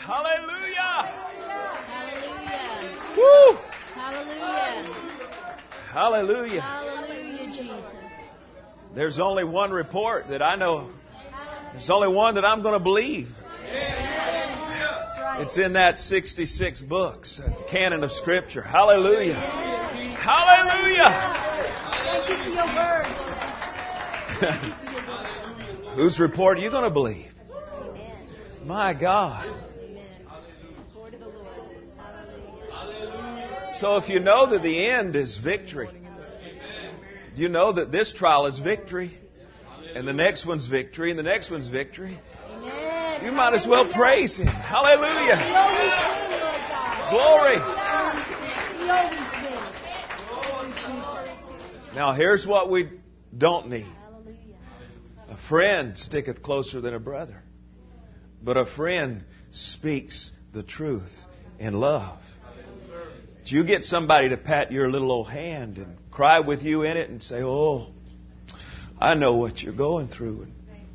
Hallelujah. Hallelujah. Woo. Hallelujah. Hallelujah. Hallelujah, Jesus. There's only one report that I know. There's only one that I'm going to believe. That's right. It's in that 66 books, the canon of Scripture. Hallelujah. Hallelujah. Thank you for your word. Whose report are you going to believe? Amen. My God. Amen. Word of the Lord. Hallelujah. So if you know that the end is victory, you know that this trial is victory, and the next one's victory, and the next one's victory, Amen. you might as well praise Him. Hallelujah. Glory. We always win. Now here's what we don't need. Hallelujah. A friend sticketh closer than a brother, but a friend speaks the truth in love. Do you get somebody to pat your little old hand and cry with you in it and say, "Oh, I know what you're going through"?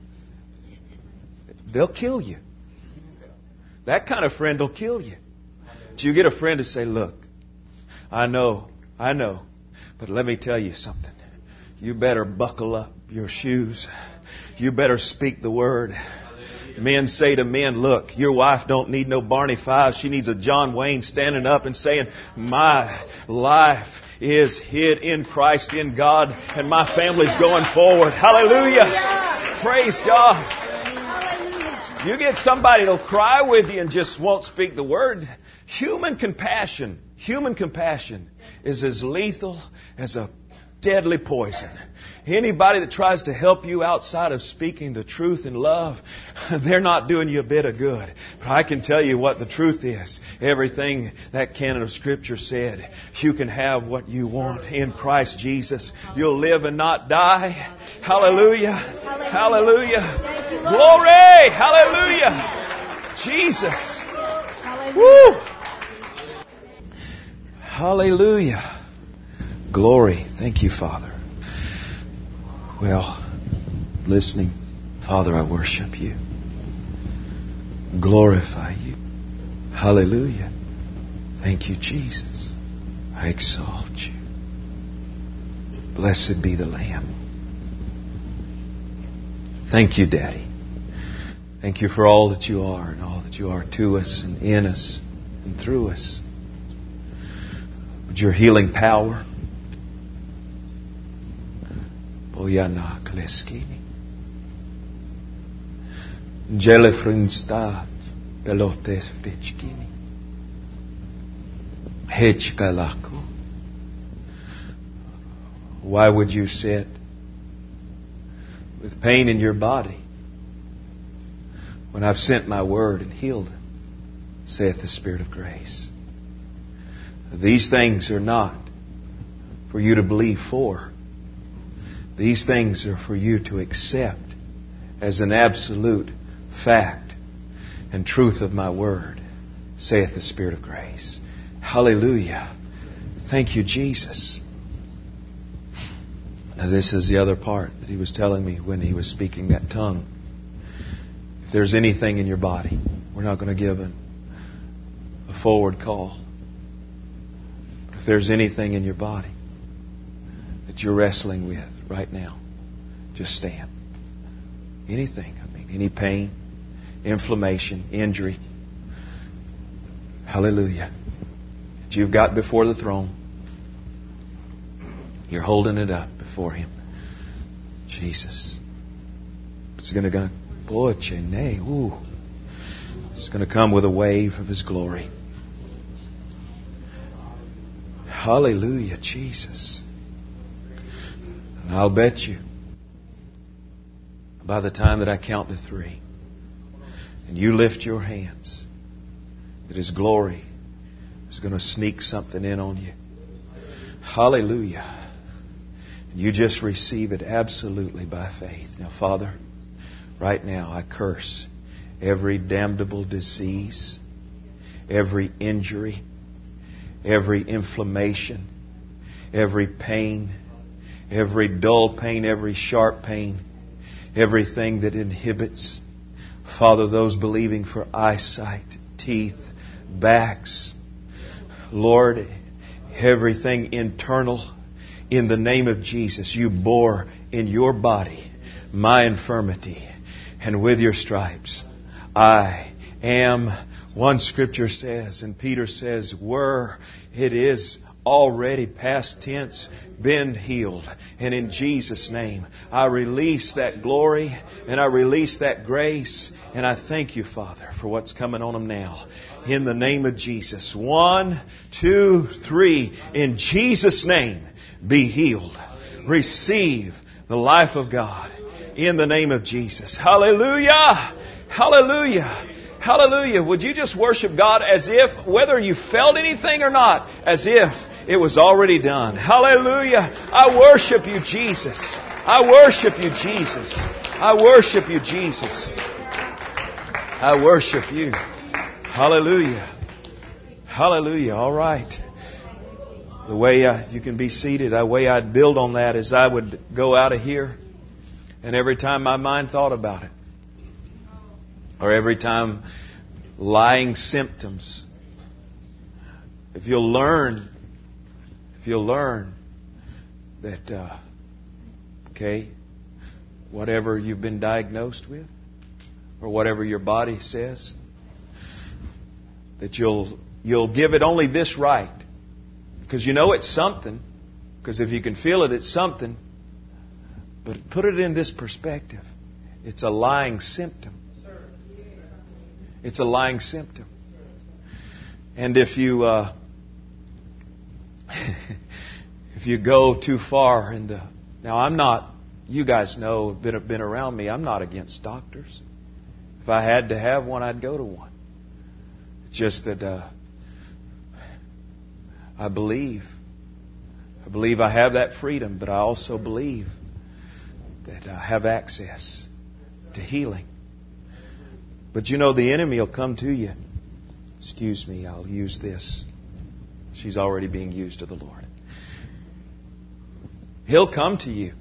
They'll kill you. That kind of friend will kill you. Do you get a friend to say, "Look, I know, but let me tell you something. You better buckle up your shoes. You better speak the word." Men say to men, "Look, your wife don't need no Barney Five. She needs a John Wayne standing up and saying, 'My life is hid in Christ, in God, and my family's going forward.'" Hallelujah. Praise God. You get somebody that'll cry with you and just won't speak the word. Human compassion is as lethal as a deadly poison. Anybody that tries to help you outside of speaking the truth in love, they're not doing you a bit of good. But I can tell you what the truth is. Everything that canon of Scripture said, you can have what you want in Christ Jesus. You'll live and not die. Hallelujah. Hallelujah. Glory. Hallelujah. Jesus. Woo. Hallelujah. Glory. Thank you, Father. Well, listening, Father, I worship you. Glorify you. Hallelujah. Thank you, Jesus. I exalt you. Blessed be the Lamb. Thank you, Daddy. Thank you for all that you are and all that you are to us and in us and through us. With your healing power, Bojana Kleskini. Jelefrinstad Pelotes Frichkini. Hechkalako. Why would you sit with pain in your body when I've sent my word and healed them, saith the Spirit of grace? These things are not for you to believe for. These things are for you to accept as an absolute fact and truth of my word, saith the Spirit of grace. Hallelujah. Thank you, Jesus. Now this is the other part that He was telling me when He was speaking that tongue. If there's anything in your body, we're not going to give a forward call. But if there's anything in your body that you're wrestling with right now, just stand. Anything. Any pain, inflammation, injury. Hallelujah. That you've got before the throne. You're holding it up before Him. Jesus. It's going to It's going to come with a wave of His glory. Hallelujah, Jesus. And I'll bet you, by the time that I count to 3, and you lift your hands, that His glory is going to sneak something in on you. Hallelujah. And you just receive it absolutely by faith. Now, Father, right now I curse every damnable disease, every injury, every inflammation, every pain, every dull pain, every sharp pain, everything that inhibits, Father, those believing for eyesight, teeth, backs. Lord, everything internal, in the name of Jesus, you bore in your body my infirmity, and with your stripes I am. One scripture says, and Peter says, were it is already past tense, been healed. And in Jesus' name, I release that glory and I release that grace. And I thank you, Father, for what's coming on them now. In the name of Jesus. 1, 2, 3. In Jesus' name, be healed. Receive the life of God. In the name of Jesus. Hallelujah! Hallelujah! Hallelujah. Would you just worship God as if, whether you felt anything or not, as if it was already done. Hallelujah. I worship you, Jesus. I worship you, Jesus. I worship you, Jesus. I worship you. Hallelujah. Hallelujah. All right. The way you can be seated, the way I'd build on that is I would go out of here, and every time my mind thought about it, or every time lying symptoms, if you'll learn that, whatever you've been diagnosed with, or whatever your body says, that you'll give it only this right, because you know it's something. Because if you can feel it, it's something. But put it in this perspective: it's a lying symptom. It's a lying symptom. And if you if you go too far into... Now, I'm not... You guys know, been around me, I'm not against doctors. If I had to have one, I'd go to one. It's just that I believe I have that freedom, but I also believe that I have access to healing. But you know, the enemy will come to you. Excuse me, I'll use this. She's already being used to the Lord. He'll come to you.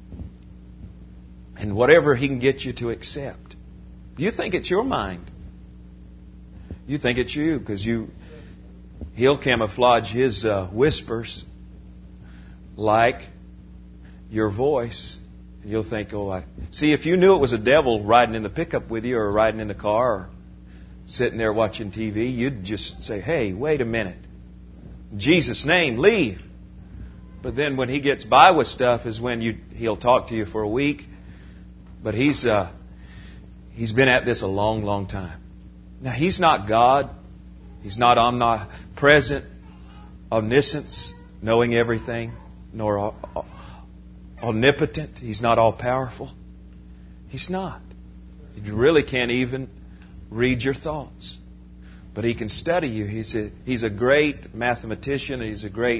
And whatever he can get you to accept. You think it's your mind. You think it's you, because he'll camouflage his whispers like your voice. You'll think, see, if you knew it was a devil riding in the pickup with you, or riding in the car, or sitting there watching TV, you'd just say, hey, wait a minute. In Jesus' name, leave. But then when he gets by with stuff is when he'll talk to you for a week. But he's been at this a long, long time. Now, he's not God. He's not omnipresent, omniscience, knowing everything, nor omnipotent. He's not all-powerful. He's not. You really can't even read your thoughts. But he can study you. He's a great mathematician. He's a great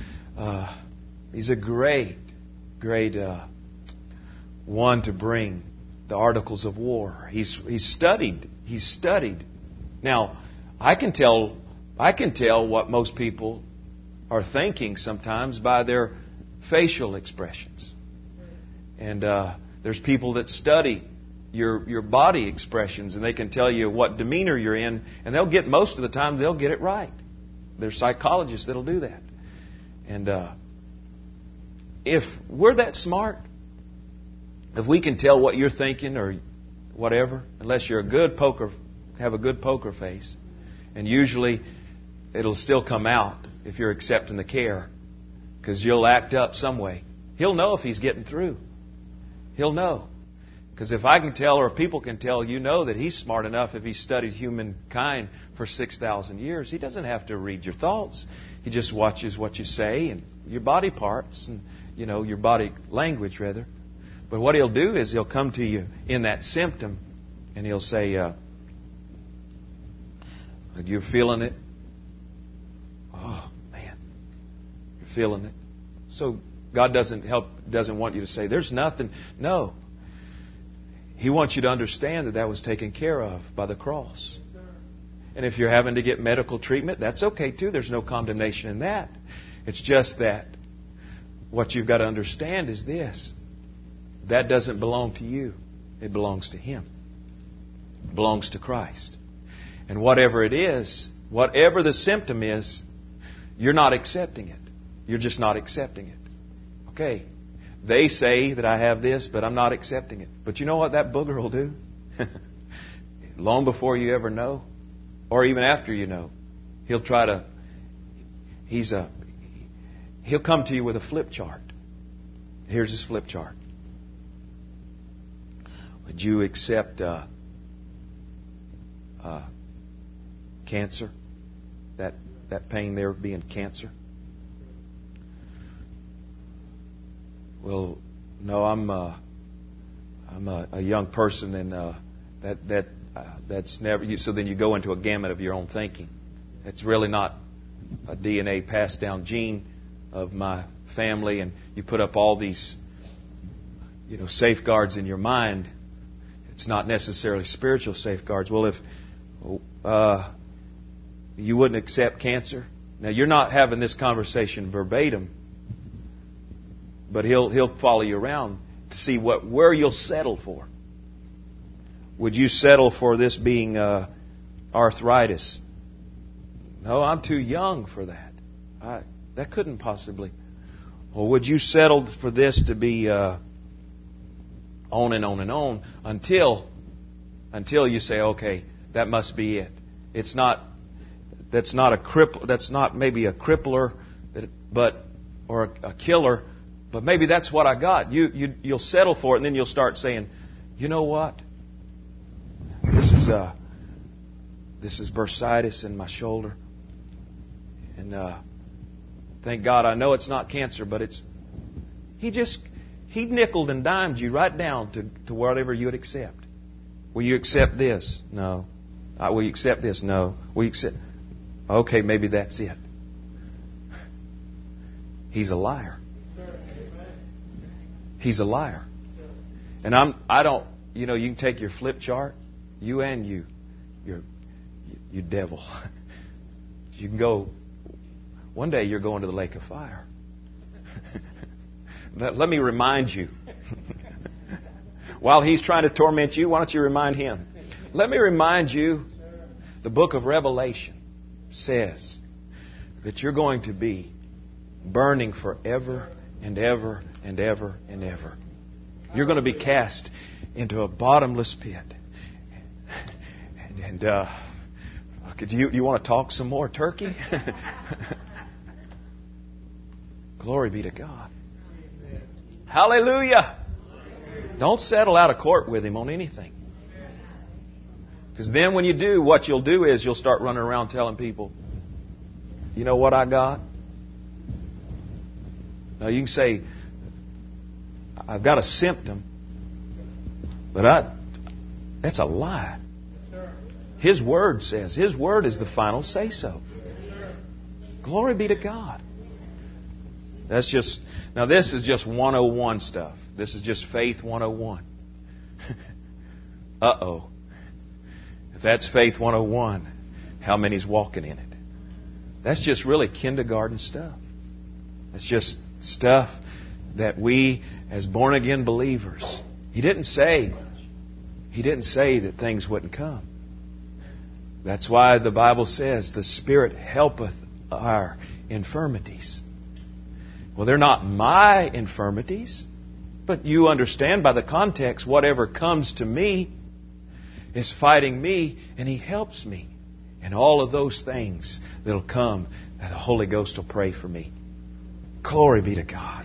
one to bring the articles of war. He's studied. Now, I can tell what most people are thinking sometimes by their facial expressions. And there's people that study your body expressions, and they can tell you what demeanor you're in, and most of the time they'll get it right. There's psychologists that'll do that. And if we're that smart, if we can tell what you're thinking or whatever, unless you're have a good poker face, and usually it'll still come out if you're accepting the care, because you'll act up some way. He'll know if he's getting through. He'll know. Because if I can tell, or if people can tell, you know that he's smart enough if he studied humankind for 6,000 years. He doesn't have to read your thoughts. He just watches what you say and your body parts and, your body language, rather. But what he'll do is he'll come to you in that symptom and he'll say, you're feeling it? Oh, man. You're feeling it. So God doesn't want you to say, there's nothing. No. He wants you to understand that was taken care of by the cross. And if you're having to get medical treatment, that's okay too. There's no condemnation in that. It's just that what you've got to understand is this. That doesn't belong to you. It belongs to Him. It belongs to Christ. And whatever it is, whatever the symptom is, you're not accepting it. You're just not accepting it. Okay. They say that I have this, but I'm not accepting it. But you know what that booger will do? Long before you ever know, or even after you know, he'll come to you with a flip chart. Here's his flip chart. Would you accept cancer? That pain there being cancer? Well, no, I'm a young person, and that's never. So then you go into a gamut of your own thinking. It's really not a DNA passed down gene of my family, and you put up all these, safeguards in your mind. It's not necessarily spiritual safeguards. Well, if you wouldn't accept cancer, now you're not having this conversation verbatim. But he'll follow you around to see where you'll settle for. Would you settle for this being arthritis? No, I'm too young for that. That couldn't possibly. Or would you settle for this to be on and on and on until you say, okay, that must be it. That's not a cripple. That's not maybe a crippler, or a killer. But maybe that's what I got. You'll settle for it, and then you'll start saying, you know what? This is bursitis in my shoulder, and thank God I know it's not cancer, but it's. He nickeled and dimed you right down to whatever you would accept. Will you accept this? No. Will you accept this? No. Will you accept? Okay, maybe that's it. He's a liar. He's a liar. And you can take your flip chart, you devil. You can go, one day you're going to the lake of fire. Let me remind you. While he's trying to torment you, why don't you remind him? Let me remind you, the book of Revelation says that you're going to be burning forever and ever and ever and ever. You're going to be cast into a bottomless pit. And do you want to talk some more turkey? Glory be to God. Hallelujah. Don't settle out of court with him on anything. Because then when you do, what you'll do is you'll start running around telling people, you know what I got? Now you can say, I've got a symptom, but that's a lie. His Word says, His Word is the final say-so. Glory be to God. Now this is just 101 stuff. This is just faith 101. Uh-oh. If that's faith 101, how many's walking in it? That's just really kindergarten stuff. That's just stuff that we, as born-again believers, He didn't say that things wouldn't come. That's why the Bible says, the Spirit helpeth our infirmities. Well, they're not my infirmities, but you understand by the context, whatever comes to me is fighting me, and He helps me. And all of those things that'll come, that the Holy Ghost will pray for me. Glory be to God.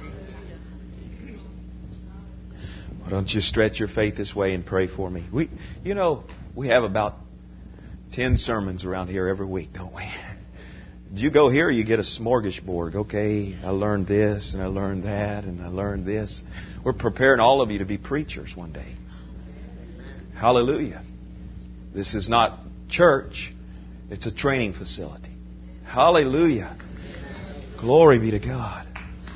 Why don't you stretch your faith this way and pray for me? We have about 10 sermons around here every week, don't we? You go here, you get a smorgasbord. Okay, I learned this, and I learned that, and I learned this. We're preparing all of you to be preachers one day. Hallelujah. This is not church. It's a training facility. Hallelujah. Glory be to God.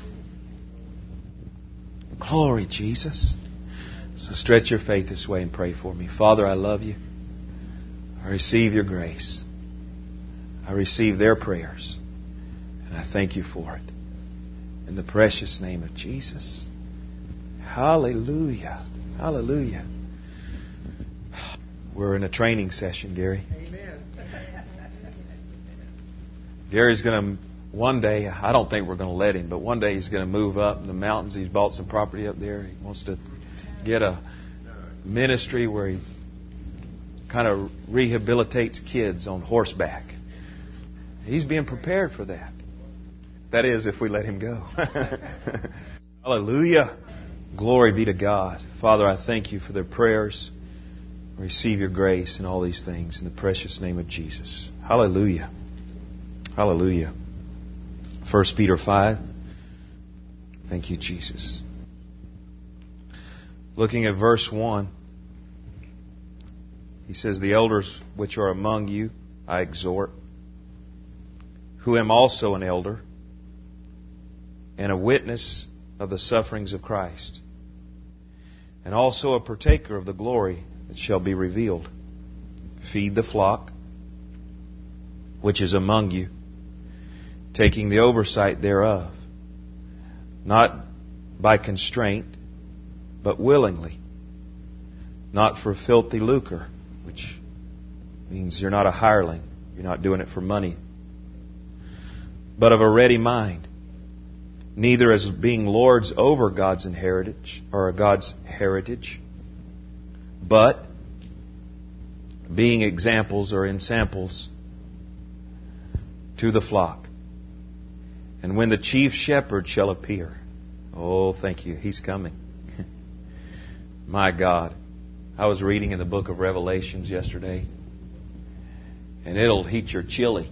Glory, Jesus. So stretch your faith this way and pray for me. Father, I love you. I receive your grace. I receive their prayers. And I thank you for it. In the precious name of Jesus. Hallelujah. Hallelujah. We're in a training session, Gary. Amen. Gary's going to, one day, I don't think we're going to let him, but one day he's going to move up in the mountains. He's bought some property up there. He wants to get a ministry where he kind of rehabilitates kids on horseback. He's being prepared for that. That is, if we let him go. Hallelujah. Glory be to God. Father, I thank you for their prayers. Receive your grace in all these things in the precious name of Jesus. Hallelujah. Hallelujah. 1 Peter 5. Thank you, Jesus. Looking at verse 1, he says, the elders which are among you I exhort, who am also an elder and a witness of the sufferings of Christ, and also a partaker of the glory that shall be revealed. Feed the flock which is among you, taking the oversight thereof, not by constraint, but willingly, not for filthy lucre, which means you're not a hireling, you're not doing it for money, but of a ready mind, neither as being lords over God's inheritance or God's heritage, but being examples or ensamples to the flock. And when the chief shepherd shall appear, oh, thank you, he's coming. My God, I was reading in the book of Revelations yesterday, and it'll heat your chili.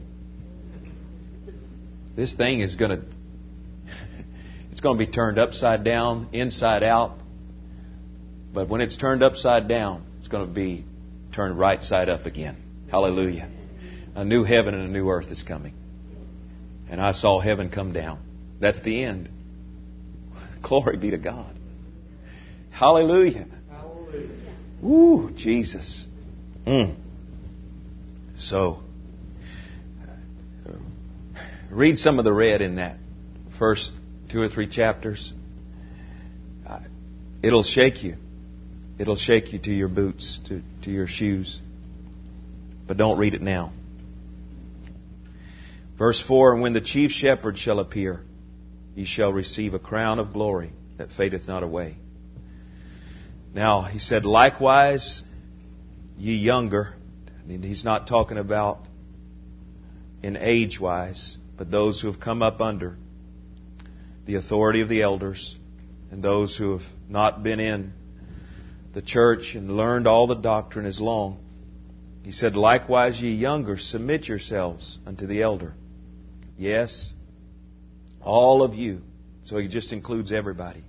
This thing is going to it's going to be turned upside down, inside out. But when it's turned upside down, it's going to be turned right side up again. Hallelujah. A new heaven and a new earth is coming. And I saw heaven come down. That's the end. Glory be to God. Hallelujah. Hallelujah. Woo, Jesus. So, read some of the red in that first 2 or 3 chapters. It'll shake you. It'll shake you to your boots, to your shoes. But don't read it now. Verse 4, and when the chief shepherd shall appear, ye shall receive a crown of glory that fadeth not away. Now, he said, likewise, ye younger. And he's not talking about in age-wise, but those who have come up under the authority of the elders and those who have not been in the church and learned all the doctrine as long. He said, likewise, ye younger, submit yourselves unto the elder. Yes, all of you. So he just includes everybody.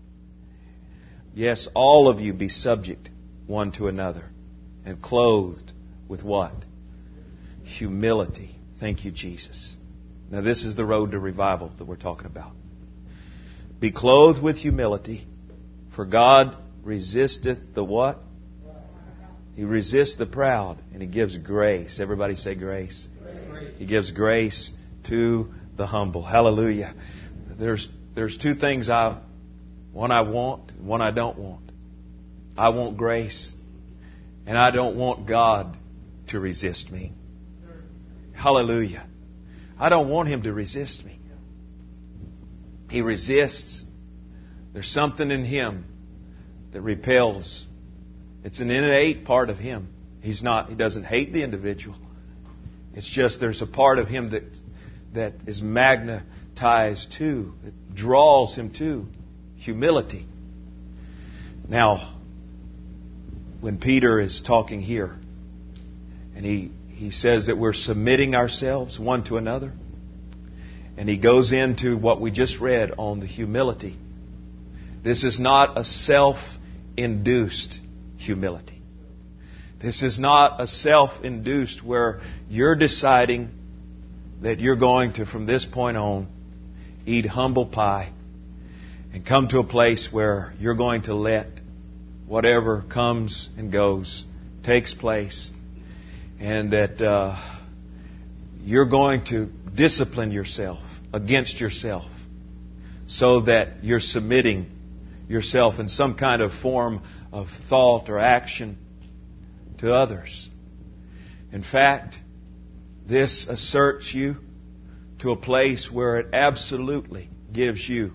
Yes, all of you be subject one to another and clothed with what? Humility. Thank you, Jesus. Now this is the road to revival that we're talking about. Be clothed with humility, for God resisteth the what? He resists the proud, and He gives grace. Everybody say grace. Grace. He gives grace to the humble. Hallelujah. There's 2 things one I want, and one I don't want. I want grace, and I don't want God to resist me. Hallelujah. I don't want Him to resist me. He resists. There's something in Him that repels. It's an innate part of Him. He doesn't hate the individual. It's just there's a part of Him that is magnetized to, that draws Him to humility. Now, when Peter is talking here, and he says that we're submitting ourselves one to another, and he goes into what we just read on the humility. This is not a self-induced humility. This is not a self-induced where you're deciding that you're going to, from this point on, eat humble pie and come to a place where you're going to let whatever comes and goes, takes place, and that you're going to discipline yourself against yourself so that you're submitting yourself in some kind of form of thought or action to others. In fact, This asserts you to a place where it absolutely gives you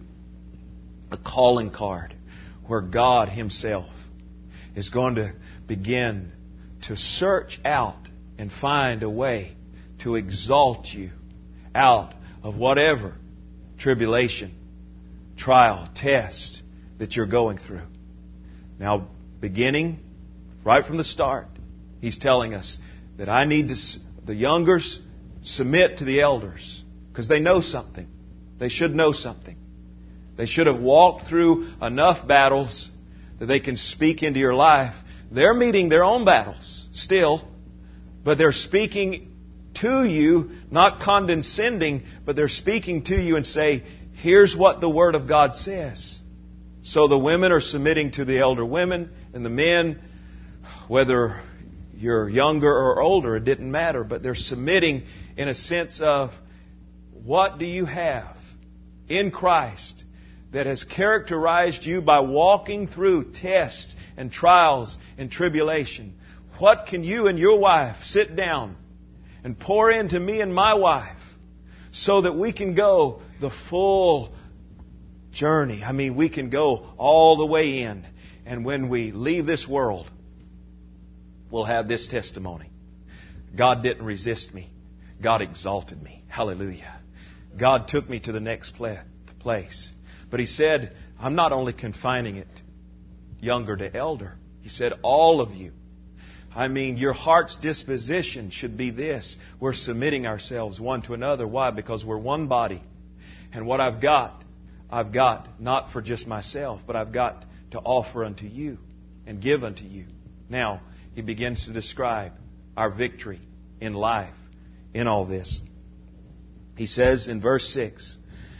a calling card, where God Himself is going to begin to search out and find a way to exalt you out of whatever tribulation, trial, test that you're going through. Now, beginning right from the start, He's telling us that I need the youngers submit to the elders because they know something. They should know something. They should have walked through enough battles that they can speak into your life. They're meeting their own battles still, but they're speaking to you, not condescending, but they're speaking to you and say, here's what the Word of God says. So the women are submitting to the elder women, and the men, whether you're younger or older, it didn't matter, but they're submitting in a sense of, what do you have in Christ that has characterized you by walking through tests and trials and tribulation? What can you and your wife sit down and pour into me and my wife so that we can go the full journey? I mean, we can go all the way in. And when we leave this world, we'll have this testimony. God didn't resist me. God exalted me. Hallelujah. God took me to the next place. But He said, I'm not only confining it younger to elder. He said, all of you. I mean, your heart's disposition should be this. We're submitting ourselves one to another. Why? Because we're one body. And what I've got not for just myself, but I've got to offer unto you and give unto you. Now, He begins to describe our victory in life in all this. He says in verse 6,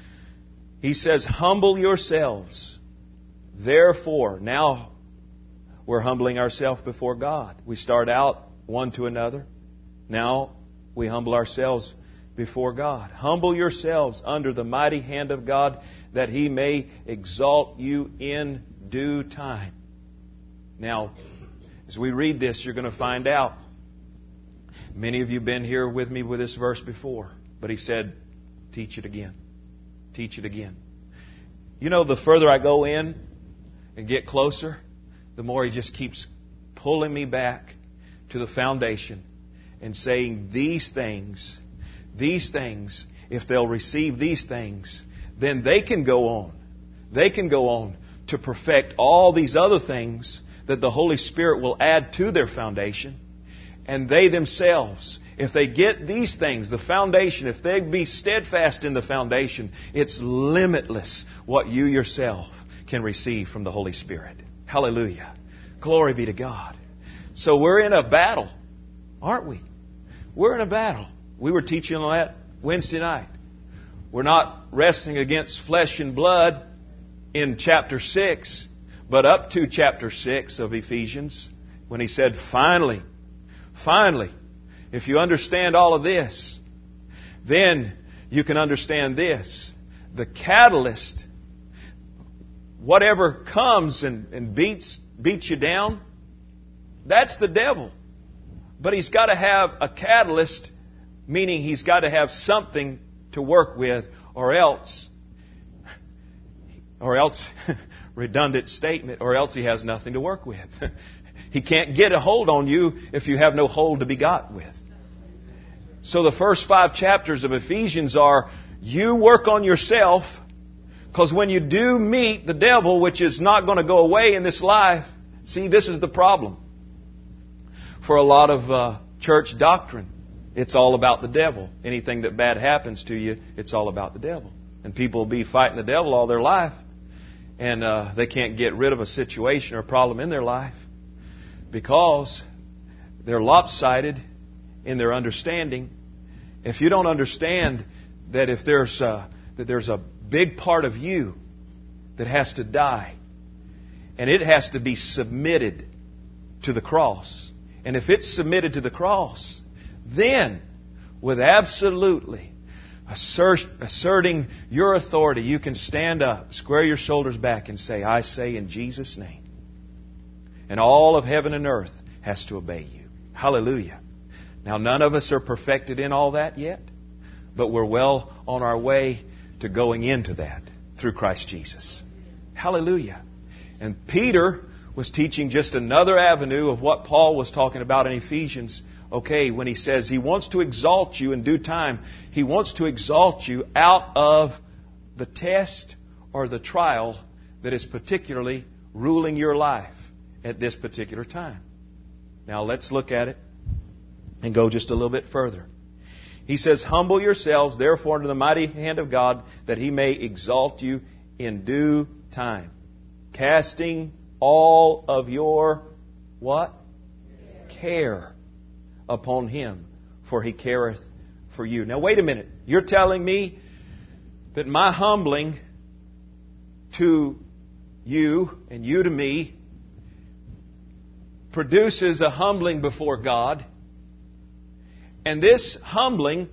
He says, humble yourselves, therefore. Now we're humbling ourselves before God. We start out one to another. Now we humble ourselves before God. Humble yourselves under the mighty hand of God, that He may exalt you in due time. Now, as we read this, you're going to find out. Many of you have been here with me with this verse before. But He said, teach it again. Teach it again. You know, the further I go in and get closer, the more He just keeps pulling me back to the foundation and saying, these things, if they'll receive these things, then they can go on. They can go on to perfect all these other things that the Holy Spirit will add to their foundation. And they themselves, if they get these things, the foundation, if they be steadfast in the foundation, it's limitless what you yourself can receive from the Holy Spirit. Hallelujah. Glory be to God. So we're in a battle, aren't we? We're in a battle. We were teaching on that Wednesday night. We're not wrestling against flesh and blood in chapter 6, but up to chapter 6 of Ephesians, when he said, finally, if you understand all of this, then you can understand this. The catalyst, whatever comes and beats you down, that's the devil. But he's got to have a catalyst, meaning he's got to have something to work with, or else, redundant statement, or else he has nothing to work with. He can't get a hold on you if you have no hold to be got with. So the first 5 chapters of Ephesians are, you work on yourself, because when you do meet the devil, which is not going to go away in this life, see, this is the problem. For a lot of church doctrine, it's all about the devil. Anything that bad happens to you, it's all about the devil. And people will be fighting the devil all their life, and they can't get rid of a situation or a problem in their life because they're lopsided in their understanding. If you don't understand that if there's a big part of you that has to die, and it has to be submitted to the cross, and if it's submitted to the cross, then with absolutely asserting your authority, you can stand up, square your shoulders back, and say, I say in Jesus' name. And all of heaven and earth has to obey you. Hallelujah. Now, none of us are perfected in all that yet, but we're well on our way to going into that through Christ Jesus. Hallelujah. And Peter was teaching just another avenue of what Paul was talking about in Ephesians. Okay, when he says he wants to exalt you in due time, he wants to exalt you out of the test or the trial that is particularly ruling your life at this particular time. Now let's look at it and go just a little bit further. He says, humble yourselves, therefore, under the mighty hand of God, that He may exalt you in due time. Casting all of your, what? Care upon Him, for He careth for you. Now wait a minute. You're telling me that my humbling to you and you to me produces a humbling before God. And this humbling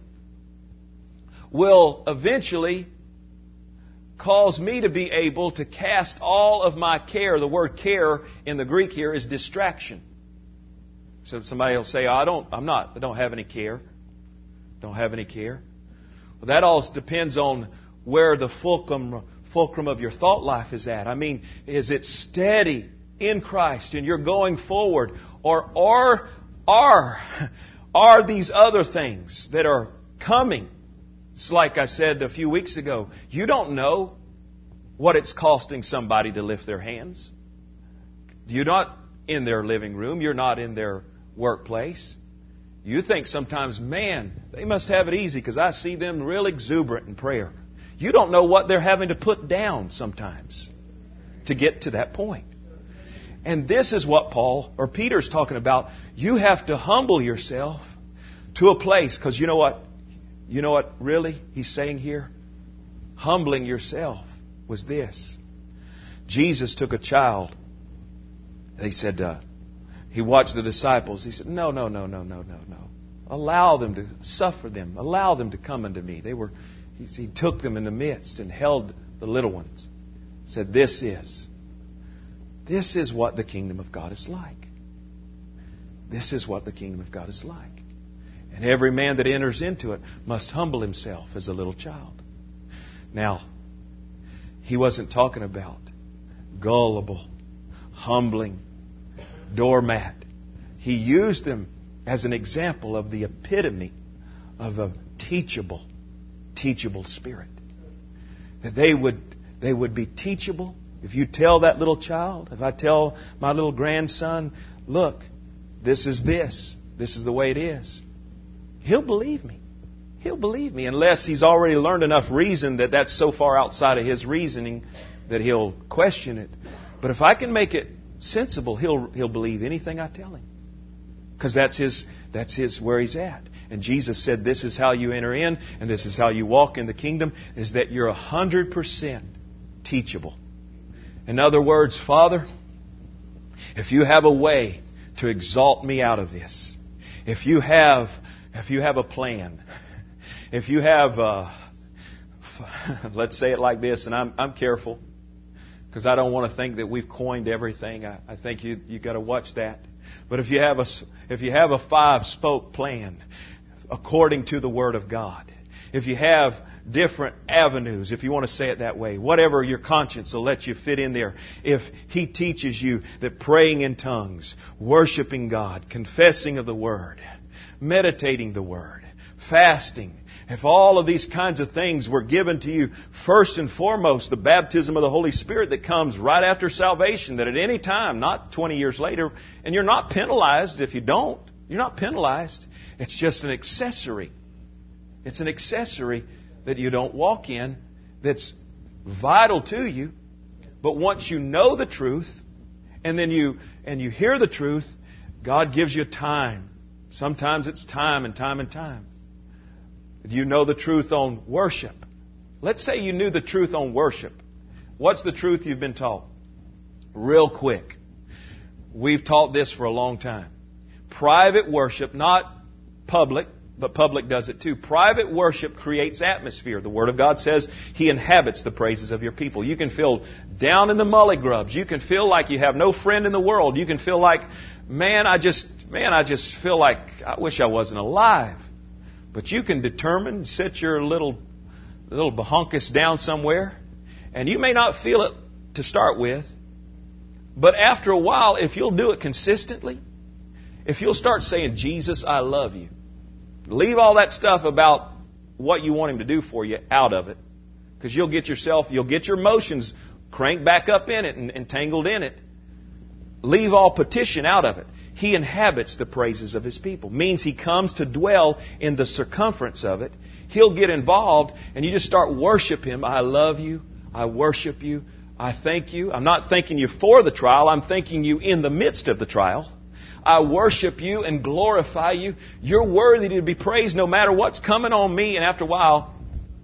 will eventually cause me to be able to cast all of my care. The word care in the Greek here is distraction. So somebody will say, I don't have any care. Don't have any care. Well, that all depends on where the fulcrum of your thought life is at. I mean, is it steady in Christ and you're going forward? Or are these other things that are coming? It's like I said a few weeks ago. You don't know what it's costing somebody to lift their hands. You're not in their living room. You're not in their workplace. You think sometimes, man, they must have it easy because I see them real exuberant in prayer. You don't know what they're having to put down sometimes to get to that point. And this is what Peter's talking about. You have to humble yourself to a place. Because you know what? You know what really he's saying here? Humbling yourself was this. Jesus took a child. He said, he watched the disciples. He said, no. Allow them to suffer them. Allow them to come unto me. He took them in the midst and held the little ones. Said, this is what the kingdom of God is like. This is what the kingdom of God is like. And every man that enters into it must humble himself as a little child. Now, he wasn't talking about gullible, humbling, doormat. He used them as an example of the epitome of a teachable spirit. That they would be teachable. If you tell that little child, if I tell my little grandson, look, this is the way it is, he'll believe me. He'll believe me unless he's already learned enough reason that that's so far outside of his reasoning that he'll question it. But if I can make it sensible, he'll believe anything I tell him. Because that's his where he's at. And Jesus said, this is how you enter in, and this is how you walk in the kingdom, is that you're 100% teachable. In other words, Father, if you have a way to exalt me out of this, if you have a plan, if you have, let's say it like this, and I'm careful, because I don't want to think that we've coined everything. I think you got to watch that. But if you have a 5-spoke plan according to the Word of God, if you have different avenues, if you want to say it that way, whatever your conscience will let you fit in there. If He teaches you that praying in tongues, worshiping God, confessing of the Word, meditating the Word, fasting, if all of these kinds of things were given to you, first and foremost, the baptism of the Holy Spirit that comes right after salvation, that at any time, not 20 years later, and you're not penalized if you don't. You're not penalized. It's just an accessory. It's an accessory that you don't walk in that's vital to you. But once you know the truth, and then you hear the truth, God gives you time. Sometimes it's time and time and time. You know the truth on worship. Let's say you knew the truth on worship. What's the truth you've been taught? Real quick. We've taught this for a long time. Private worship, not public, but public does it too. Private worship creates atmosphere. The Word of God says He inhabits the praises of your people. You can feel down in the mully grubs. You can feel like you have no friend in the world. You can feel like, man, man, I just feel like I wish I wasn't alive. But you can determine, sit your little bahunkus down somewhere, and you may not feel it to start with, but after a while, if you'll do it consistently, if you'll start saying, Jesus, I love you, leave all that stuff about what you want Him to do for you out of it, because you'll get your emotions cranked back up in it and tangled in it. Leave all petition out of it. He inhabits the praises of His people. Means He comes to dwell in the circumference of it. He'll get involved, and you just start worship Him. I love you. I worship you. I thank you. I'm not thanking you for the trial. I'm thanking you in the midst of the trial. I worship you and glorify you. You're worthy to be praised no matter what's coming on me. And after a while,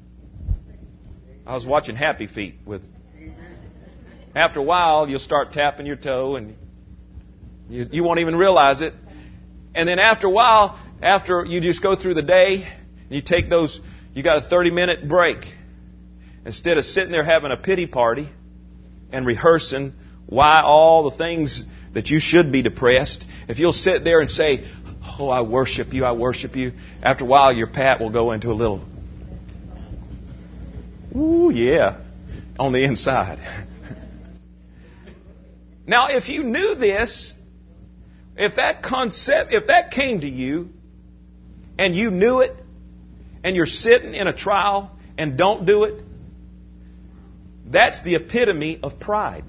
I was watching Happy Feet after a while, you'll start tapping your toe and you won't even realize it. And then after a while, after you just go through the day, you take those, you got a 30-minute break. Instead of sitting there having a pity party and rehearsing why all the things that you should be depressed, if you'll sit there and say, oh, I worship you, I worship you, after a while your pat will go into a little, ooh, yeah, on the inside. Now, if you knew this, if that came to you, and you knew it, and you're sitting in a trial and don't do it, that's the epitome of pride.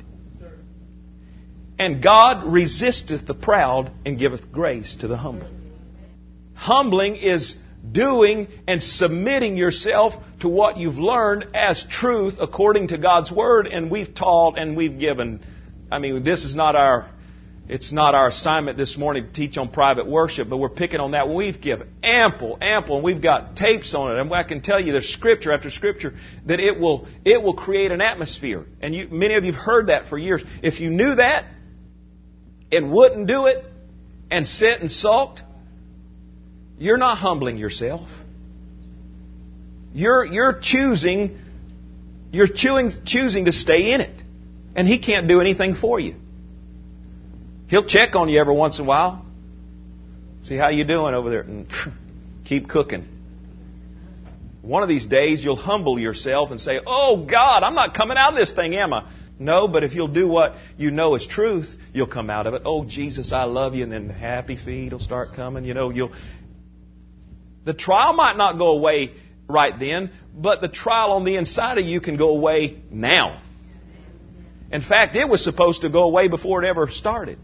And God resisteth the proud and giveth grace to the humble. Humbling is doing and submitting yourself to what you've learned as truth according to God's Word, and we've taught and we've given. I mean, it's not our assignment this morning to teach on private worship, but we're picking on that. We've given ample, and we've got tapes on it. And I can tell you there's scripture after scripture that it will create an atmosphere. And many of you have heard that for years. If you knew that and wouldn't do it and sit and sulked, you're not humbling yourself. You're choosing to stay in it. And He can't do anything for you. He'll check on you every once in a while. See how you doing over there, and keep cooking. One of these days you'll humble yourself and say, oh God, I'm not coming out of this thing, am I? No, but if you'll do what you know is truth, you'll come out of it. Oh Jesus, I love you. And then the happy feet will start coming. The trial might not go away right then, but the trial on the inside of you can go away now. In fact, it was supposed to go away before it ever started.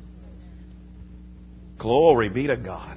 Glory be to God.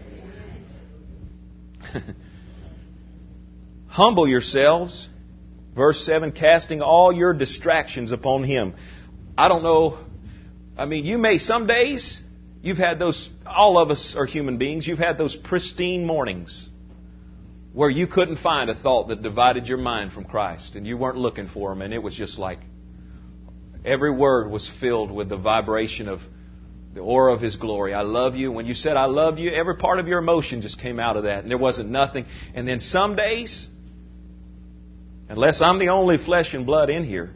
Humble yourselves. Verse 7, casting all your distractions upon Him. I don't know. I mean, some days, you've had those, all of us are human beings, you've had those pristine mornings where you couldn't find a thought that divided your mind from Christ, and you weren't looking for Him, and it was just like every word was filled with the vibration of the aura of His glory. I love you. When you said I love you, every part of your emotion just came out of that, and there wasn't nothing. And then some days, unless I'm the only flesh and blood in here,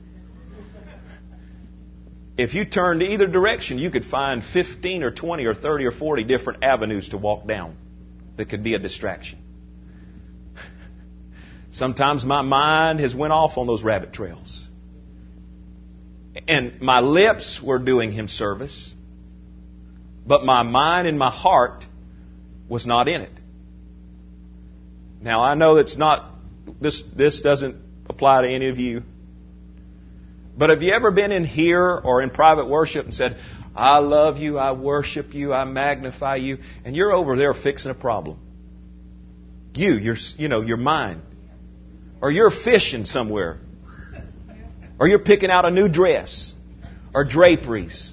if you turned either direction, you could find 15 or 20 or 30 or 40 different avenues to walk down that could be a distraction. Sometimes my mind has went off on those rabbit trails. And my lips were doing Him service, but my mind and my heart was not in it. Now, I know it's not, this doesn't apply to any of you. But have you ever been in here or in private worship and said, I love you, I worship you, I magnify you, and you're over there fixing a problem? Your mind. Or you're fishing somewhere. Or you're picking out a new dress. Or draperies.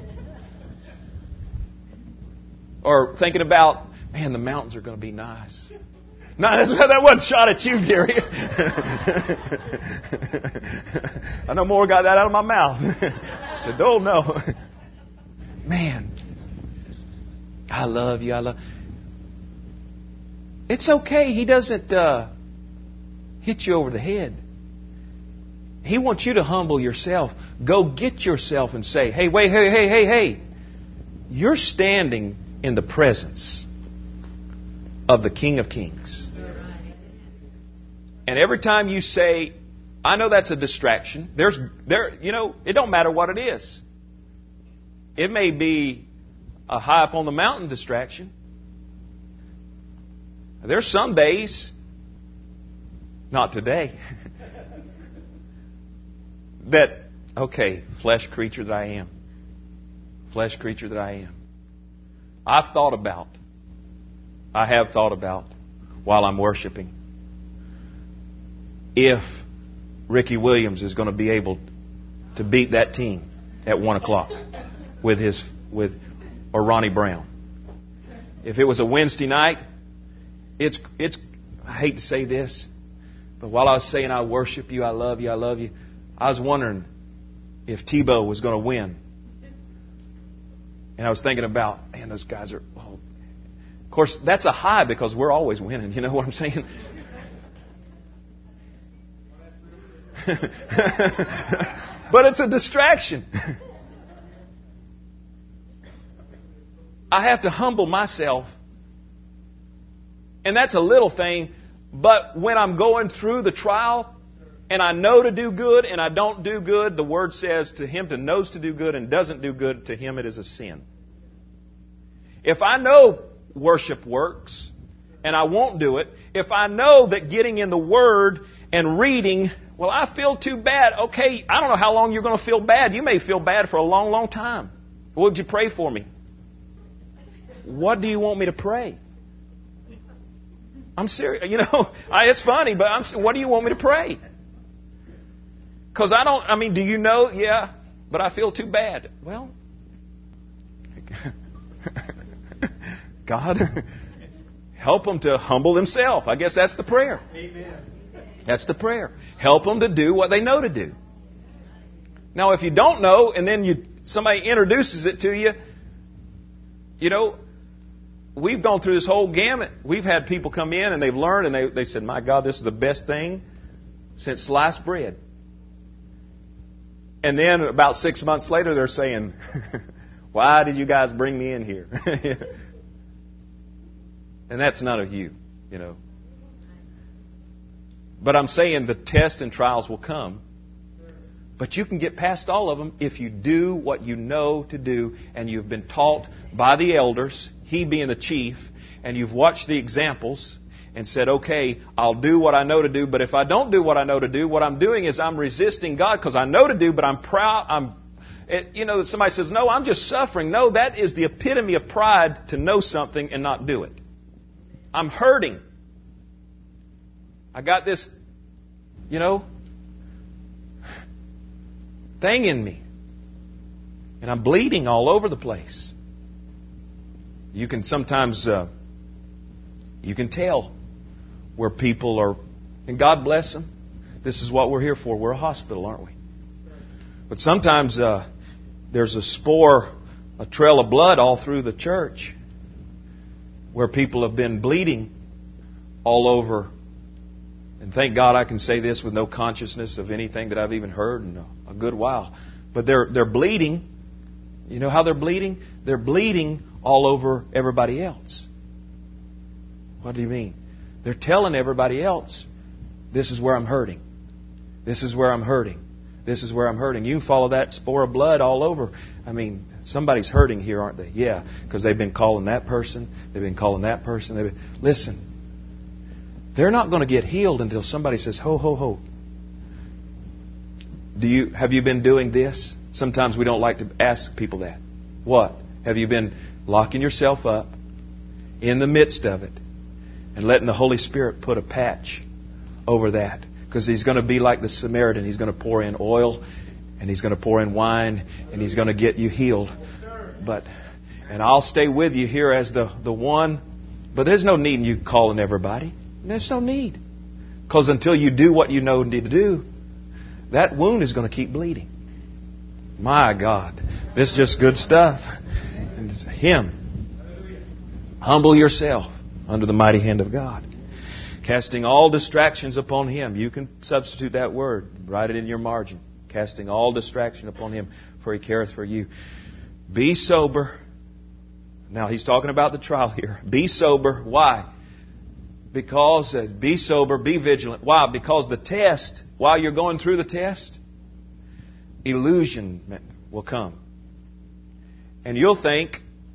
Or thinking about, man, the mountains are going to be nice. No, that wasn't shot at you, Gary. I no more got that out of my mouth. I said, oh, no. Man, I love you. It's okay. He doesn't hit you over the head. He wants you to humble yourself. Go get yourself and say, hey, wait, hey. You're standing in the presence of the King of Kings. And every time you say, I know that's a distraction. It don't matter what it is. It may be a high up on the mountain distraction. There's some days, not today, that, okay, flesh creature that I am. Flesh creature that I am. I have thought about, while I'm worshiping, if Ricky Williams is going to be able to beat that team at 1 o'clock or Ronnie Brown. If it was a Wednesday night, it's I hate to say this, but while I was saying I worship you, I love you, I was wondering if Tebow was going to win. And I was thinking about, man, those guys are... Oh. Of course, that's a high because we're always winning. You know what I'm saying? But it's a distraction. I have to humble myself. And that's a little thing. But when I'm going through the trial and I know to do good and I don't do good, the Word says to him that knows to do good and doesn't do good, to him it is a sin. If I know worship works and I won't do it, if I know that getting in the Word and reading, well, I feel too bad. Okay, I don't know how long you're going to feel bad. You may feel bad for a long, long time. Would you pray for me? What do you want me to pray? I'm serious. It's funny, but what do you want me to pray? Because do you know? Yeah, but I feel too bad. Well, God, help them to humble themselves. I guess that's the prayer. Amen. That's the prayer. Help them to do what they know to do. Now, if you don't know, and then somebody introduces it to you, we've gone through this whole gamut. We've had people come in and they've learned and they said, my God, this is the best thing since sliced bread. And then about 6 months later, they're saying, why did you guys bring me in here? And that's none of you, But I'm saying the tests and trials will come. But you can get past all of them if you do what you know to do and you've been taught by the elders, he being the chief, and you've watched the examples and said, okay, I'll do what I know to do, but if I don't do what I know to do, what I'm doing is I'm resisting God because I know to do, but I'm proud. Somebody says, no, I'm just suffering. No, that is the epitome of pride, to know something and not do it. I'm hurting. I got this, thing in me. And I'm bleeding all over the place. You can sometimes, you can tell where people are, and God bless them. This is what we're here for. We're a hospital, aren't we? But sometimes there's a trail of blood all through the church where people have been bleeding all over. And thank God I can say this with no consciousness of anything that I've even heard in a good while. But they're bleeding. You know how they're bleeding? They're bleeding all over everybody else. What do you mean? They're telling everybody else, this is where I'm hurting. This is where I'm hurting. This is where I'm hurting. You follow that spore of blood all over. Somebody's hurting here, aren't they? Yeah, because they've been calling that person. They've been calling that person. Listen. They're not going to get healed until somebody says, ho, ho, ho. Have you been doing this? Sometimes we don't like to ask people that. What? Have you been locking yourself up in the midst of it and letting the Holy Spirit put a patch over that? Because He's going to be like the Samaritan. He's going to pour in oil and He's going to pour in wine and He's going to get you healed. And I'll stay with you here as the one. But there's no need in you calling everybody. There's no need. Because until you do what you know need to do, that wound is going to keep bleeding. My God. This is just good stuff. And it's Him. Humble yourself under the mighty hand of God. Casting all distractions upon Him. You can substitute that word. Write it in your margin. Casting all distraction upon Him, for He careth for you. Be sober. Now he's talking about the trial here. Be sober. Why? Because, be sober, be vigilant. Why? Because the test, while you're going through the test, illusion will come. And you'll think,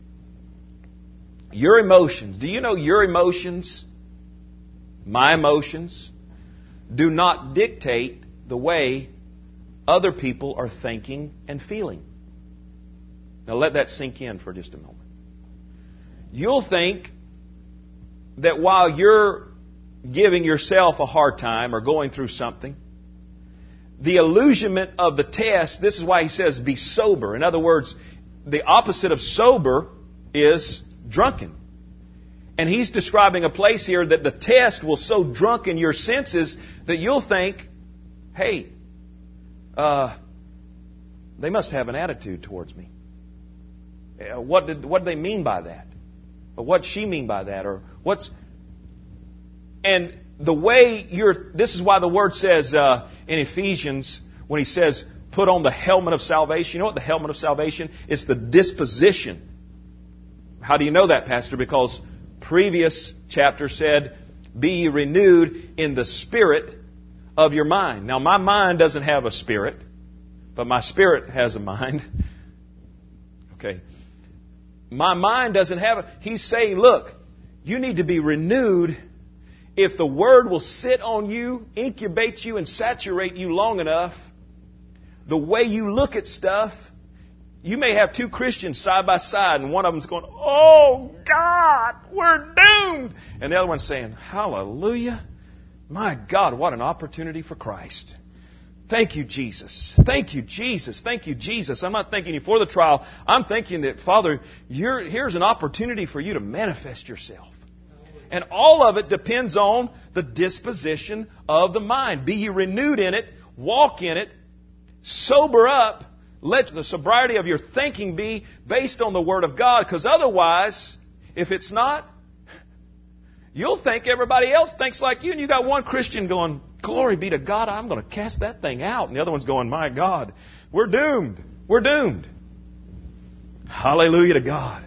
your emotions, do you know your emotions, my emotions, do not dictate the way other people are thinking and feeling? Now let that sink in for just a moment. You'll think that while you're giving yourself a hard time or going through something, the illusionment of the test, this is why he says be sober. In other words, the opposite of sober is drunken. And he's describing a place here that the test will so drunken your senses that you'll think, hey, they must have an attitude towards me. What did they mean by that? Or what'd she mean by that? Or what's... And the way this is why the Word says in Ephesians, when he says, put on the helmet of salvation. You know what the helmet of salvation? It's the disposition. How do you know that, Pastor? Because previous chapter said, be ye renewed in the spirit of your mind. Now, my mind doesn't have a spirit, but my spirit has a mind. Okay. My mind doesn't have it. He's saying, look, you need to be renewed. If the Word will sit on you, incubate you, and saturate you long enough, the way you look at stuff, you may have two Christians side by side, and one of them's going, oh, God, we're doomed. And the other one's saying, hallelujah. My God, what an opportunity for Christ. Thank you, Jesus. Thank you, Jesus. Thank you, Jesus. I'm not thanking you for the trial. I'm thinking that, Father, here's an opportunity for you to manifest yourself. And all of it depends on the disposition of the mind. Be ye renewed in it. Walk in it. Sober up. Let the sobriety of your thinking be based on the Word of God. Because otherwise, if it's not, you'll think everybody else thinks like you. And you got one Christian going, glory be to God, I'm going to cast that thing out. And the other one's going, my God, we're doomed. We're doomed. Hallelujah to God.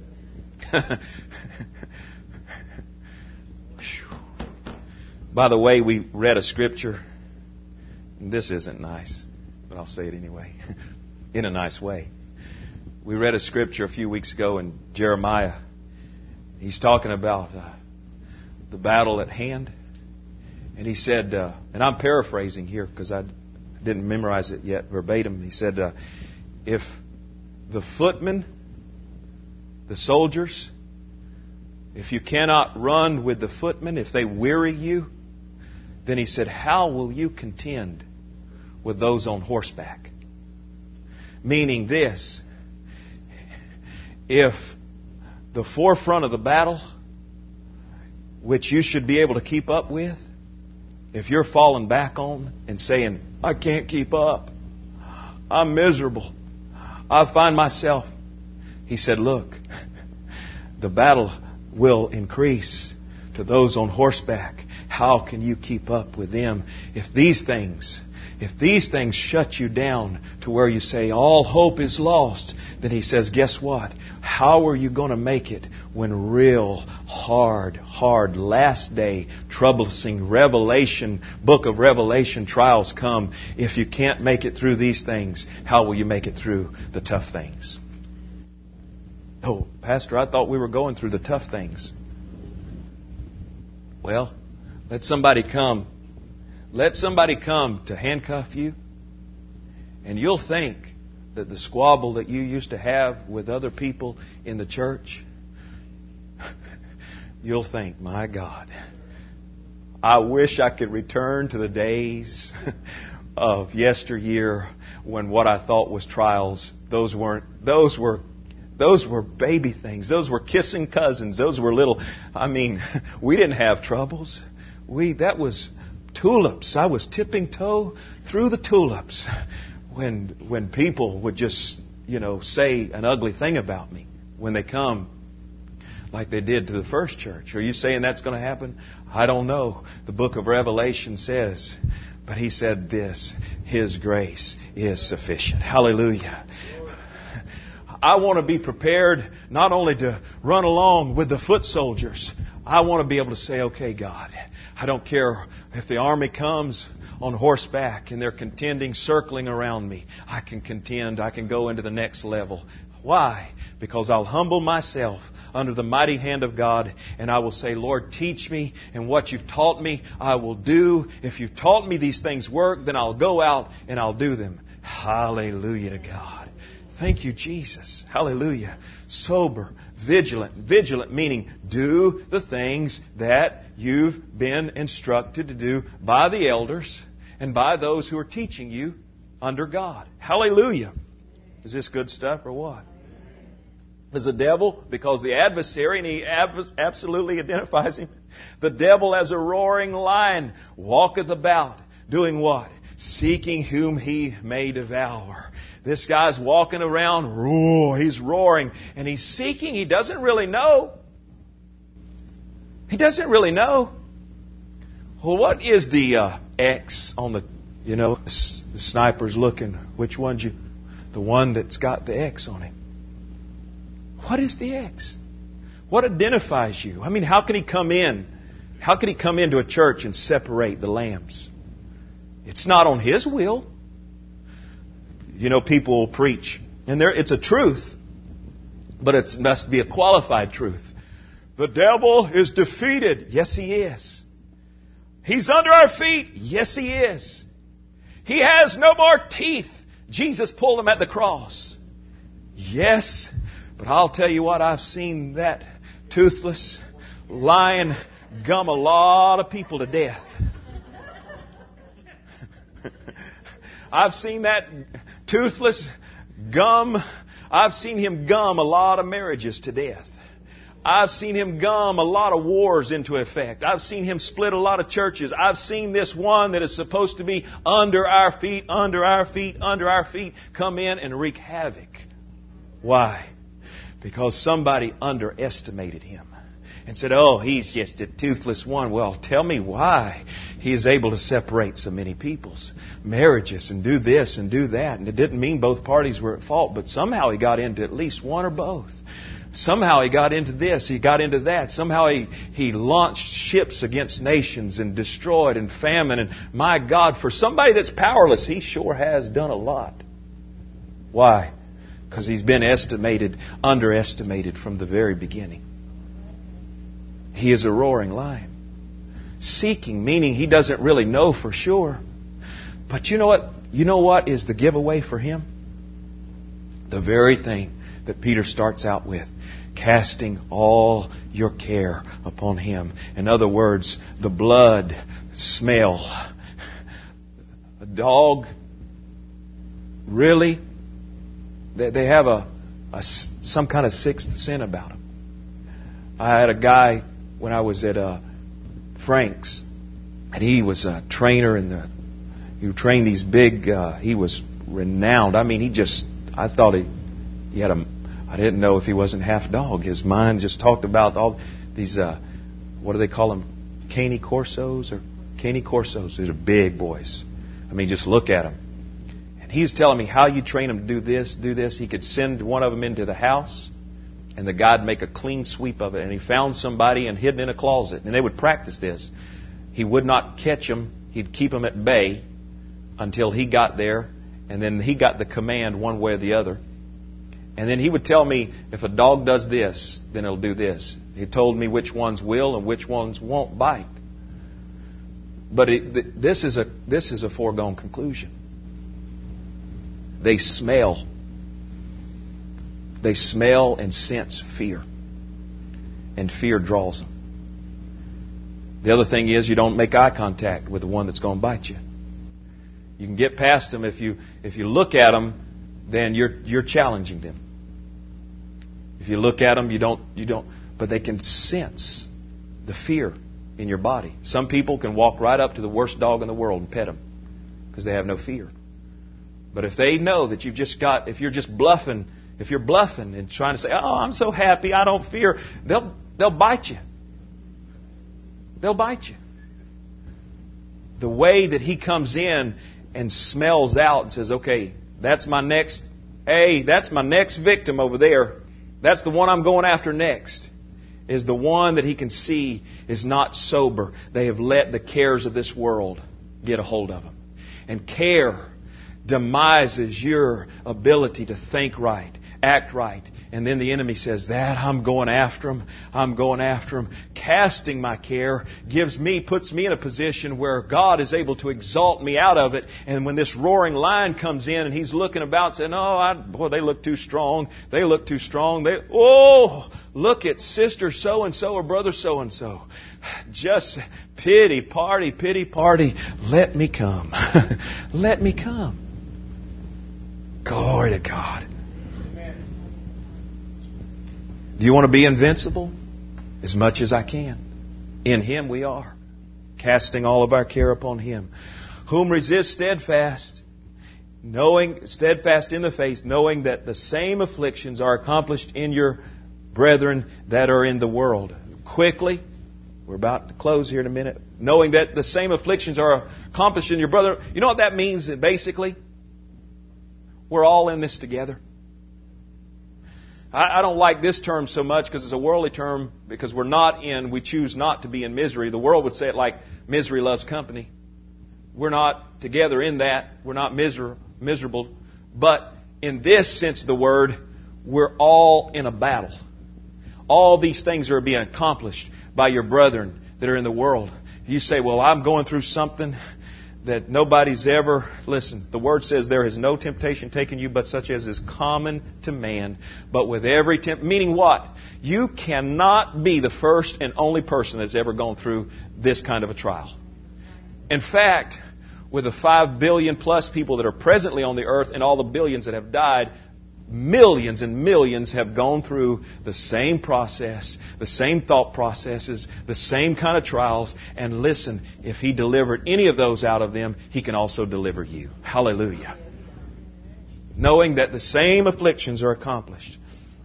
By the way, we read a scripture. And this isn't nice, but I'll say it anyway. In a nice way. We read a scripture a few weeks ago in Jeremiah. He's talking about the battle at hand. And he said, and I'm paraphrasing here because I didn't memorize it yet verbatim. He said, if the footmen, the soldiers, if you cannot run with the footmen, if they weary you, then he said, how will you contend with those on horseback? Meaning this, if the forefront of the battle, which you should be able to keep up with, if you're falling back on and saying, I can't keep up, I'm miserable, I find myself, he said, look, the battle will increase to those on horseback. How can you keep up with them if these things shut you down to where you say all hope is lost? Then he says, guess what? How are you going to make it when real hard, last day, troublesome book of Revelation trials come? If you can't make it through these things, how will you make it through the tough things? Oh, Pastor, I thought we were going through the tough things. Well, let somebody come to handcuff you, and you'll think that the squabble that you used to have with other people in the church, you'll think, my God, I wish I could return to the days of yesteryear when what I thought was trials, those were baby things. Those were kissing cousins. Those were little, we didn't have troubles. That was tulips. I was tipping toe through the tulips when people would just, say an ugly thing about me when they come like they did to the first church. Are you saying that's going to happen? I don't know. The book of Revelation says, but he said this, His grace is sufficient. Hallelujah. I want to be prepared not only to run along with the foot soldiers. I want to be able to say, okay, God, I don't care if the army comes on horseback and they're contending, circling around me. I can contend. I can go into the next level. Why? Because I'll humble myself under the mighty hand of God, and I will say, Lord, teach me, and what you've taught me, I will do. If you've taught me these things work, then I'll go out and I'll do them. Hallelujah to God. Thank you, Jesus. Hallelujah. Sober, vigilant. Vigilant meaning do the things that you've been instructed to do by the elders and by those who are teaching you under God. Hallelujah. Is this good stuff or what? Is the devil, because the adversary, and he absolutely identifies him, the devil as a roaring lion walketh about, doing what? Seeking whom he may devour. This guy's walking around, he's roaring, and he's seeking. He doesn't really know. He doesn't really know. Well, what is the X on the, the sniper's looking, which one's you? The one that's got the X on it. What is the X? What identifies you? I mean, how can he come in? How can he come into a church and separate the lambs? It's not on his will. People will preach, and it's a truth, but it must be a qualified truth. The devil is defeated. Yes, he is. He's under our feet. Yes, he is. He has no more teeth. Jesus pulled him at the cross. Yes, but I'll tell you what, I've seen that toothless lion gum a lot of people to death. I've seen that toothless gum. I've seen him gum a lot of marriages to death. I've seen him gum a lot of wars into effect. I've seen him split a lot of churches. I've seen this one that is supposed to be under our feet, come in and wreak havoc. Why? Because somebody underestimated him and said, oh, he's just a toothless one. Well, tell me why he is able to separate so many people's marriages and do this and do that. And it didn't mean both parties were at fault, but somehow he got into at least one or both. Somehow he got into this, he got into that. Somehow he launched ships against nations and destroyed and famine. And my God, for somebody that's powerless, he sure has done a lot. Why? Because he's been underestimated from the very beginning. He is a roaring lion. Seeking, meaning he doesn't really know for sure. But you know what? You know what is the giveaway for him? The very thing that Peter starts out with. Casting all your care upon him. In other words, the blood smell. A dog, really? They have some kind of sixth sin about them. I had a guy when I was at Frank's, and he was a trainer he trained these big. He was renowned. I mean, I thought he had I didn't know if he wasn't half dog. His mind just talked about all these. What do they call them? Cane Corsos. These are big boys. I mean, just look at them. And he was telling me how you train them to do this. He could send one of them into the house, and the guy'd make a clean sweep of it. And he found somebody and hidden in a closet. And they would practice this. He would not catch them. He'd keep them at bay until he got there. And then he got the command one way or the other. And then he would tell me, if a dog does this, then it'll do this. He told me which ones will and which ones won't bite. But this is a foregone conclusion. They smell and sense fear. And fear draws them. The other thing is, you don't make eye contact with the one that's going to bite you. You can get past them. If you look at them, then you're challenging them. If you look at them, you don't, but they can sense the fear in your body. Some people can walk right up to the worst dog in the world and pet them because they have no fear. But if they know that if you're bluffing and trying to say, oh, I'm so happy, I don't fear, they'll bite you. They'll bite you. The way that he comes in and smells out and says, okay, that's my next Hey, that's my next victim over there. That's the one I'm going after next. Is the one that he can see is not sober. They have let the cares of this world get a hold of them. And care demises your ability to think right, act right. And then the enemy says, that I'm going after him. I'm going after him. Casting my care puts me in a position where God is able to exalt me out of it. And when this roaring lion comes in and he's looking about saying, boy, they look too strong. They look too strong. Look at sister so-and-so or brother so-and-so. Just pity party. Let me come. Let me come. Glory to God. Do you want to be invincible? As much as I can. In Him we are. Casting all of our care upon Him. Whom resist steadfast in the faith, knowing that the same afflictions are accomplished in your brethren that are in the world. Quickly, we're about to close here in a minute. Knowing that the same afflictions are accomplished in your brother. You know what that means basically? We're all in this together. I don't like this term so much because it's a worldly term, because we choose not to be in misery. The world would say it like misery loves company. We're not together in that. We're not miserable. But in this sense of the word, we're all in a battle. All these things are being accomplished by your brethren that are in the world. You say, well, I'm going through something that nobody's ever... Listen, the Word says there is no temptation taken you but such as is common to man. But with every meaning what? You cannot be the first and only person that's ever gone through this kind of a trial. In fact, with the 5 billion plus people that are presently on the earth and all the billions that have died, millions and millions have gone through the same process, the same thought processes, the same kind of trials. And listen, if He delivered any of those out of them, He can also deliver you. Hallelujah. Knowing that the same afflictions are accomplished.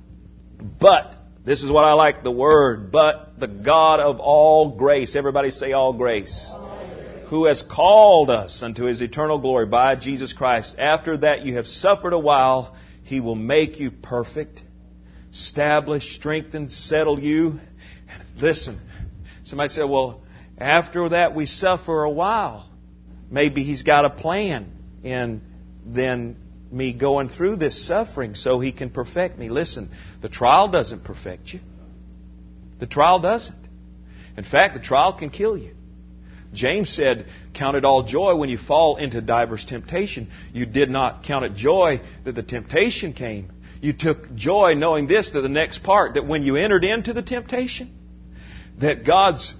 But, this is what I like the word, but the God of all grace. Everybody say all grace. Who has called us unto His eternal glory by Jesus Christ. After that you have suffered a while, He will make you perfect, establish, strengthen, settle you. Listen, somebody said, well, after that we suffer a while. Maybe He's got a plan in then me going through this suffering so He can perfect me. Listen, the trial doesn't perfect you. The trial doesn't. In fact, the trial can kill you. James said, count it all joy when you fall into diverse temptation. You did not count it joy that the temptation came. You took joy knowing this, that the next part, that when you entered into the temptation, that God's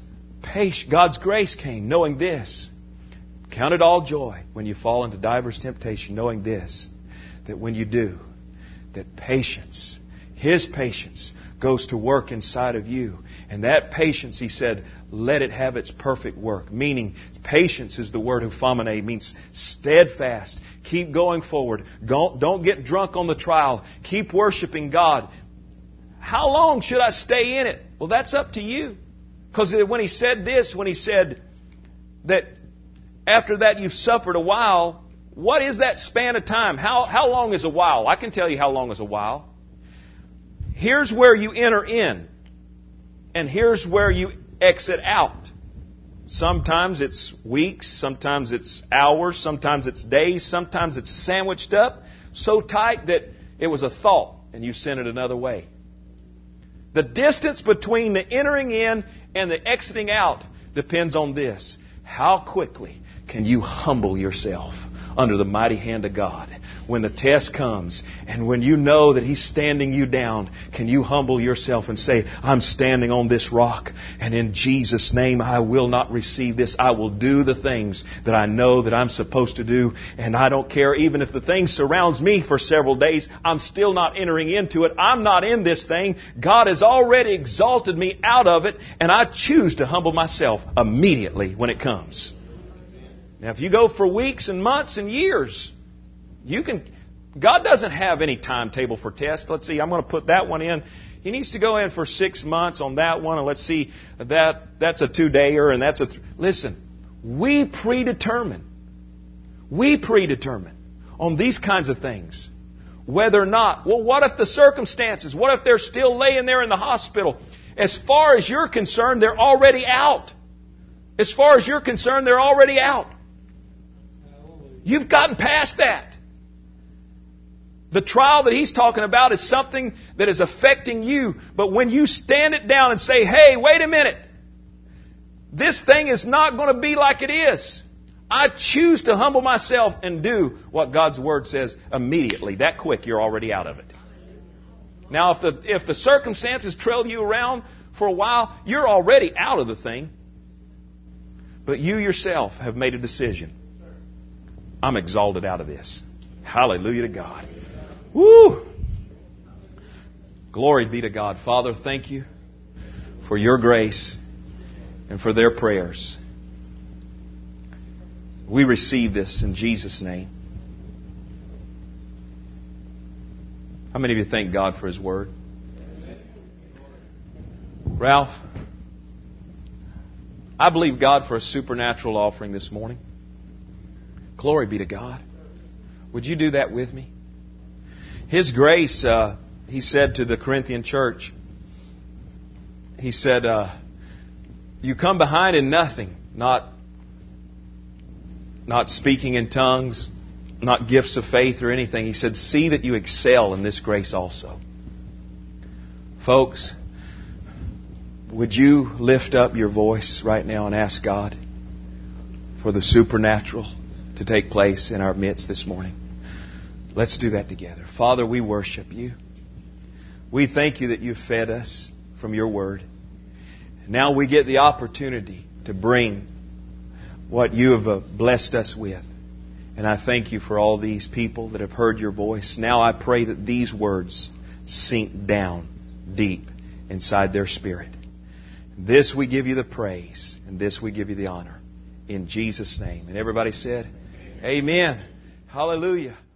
grace came, knowing this. Count it all joy when you fall into diverse temptation, knowing this, that when you do, that patience, His patience, goes to work inside of you. And that patience, He said, let it have its perfect work. Meaning, patience is the word hupomene, means steadfast. Keep going forward. Don't get drunk on the trial. Keep worshiping God. How long should I stay in it? Well, that's up to you. Because when He said that after that you've suffered a while, what is that span of time? How long is a while? I can tell you how long is a while. Here's where you enter in, and here's where you exit out. Sometimes it's weeks, sometimes it's hours, sometimes it's days, sometimes it's sandwiched up so tight that it was a thought and you sent it another way. The distance between the entering in and the exiting out depends on this. How quickly can you humble yourself under the mighty hand of God? When the test comes and when you know that He's standing you down, can you humble yourself and say, I'm standing on this rock, and in Jesus' name I will not receive this. I will do the things that I know that I'm supposed to do, and I don't care even if the thing surrounds me for several days. I'm still not entering into it. I'm not in this thing. God has already exalted me out of it, and I choose to humble myself immediately when it comes. Now, if you go for weeks and months and years, God doesn't have any timetable for tests. Let's see, I'm going to put that one in. He needs to go in for 6 months on that one, and let's see, that's a 2-dayer, and that's listen, we predetermine on these kinds of things whether or not. Well, what if the circumstances? What if they're still laying there in the hospital? As far as you're concerned, they're already out. As far as you're concerned, they're already out. You've gotten past that. The trial that he's talking about is something that is affecting you. But when you stand it down and say, hey, wait a minute. This thing is not going to be like it is. I choose to humble myself and do what God's Word says immediately. That quick, you're already out of it. Now, if the circumstances trail you around for a while, you're already out of the thing. But you yourself have made a decision. I'm exalted out of this. Hallelujah to God. Woo! Glory be to God. Father, thank you for your grace and for their prayers. We receive this in Jesus' name. How many of you thank God for His Word? Ralph, I believe God for a supernatural offering this morning. Glory be to God. Would you do that with me? His grace, he said to the Corinthian church, he said, you come behind in nothing, not speaking in tongues, not gifts of faith or anything. He said, see that you excel in this grace also. Folks, would you lift up your voice right now and ask God for the supernatural to take place in our midst this morning? Let's do that together. Father, we worship you. We thank you that you've fed us from your word. Now we get the opportunity to bring what you have blessed us with. And I thank you for all these people that have heard your voice. Now I pray that these words sink down deep inside their spirit. This we give you the praise, and this we give you the honor. In Jesus' name. And everybody said, Amen. Hallelujah.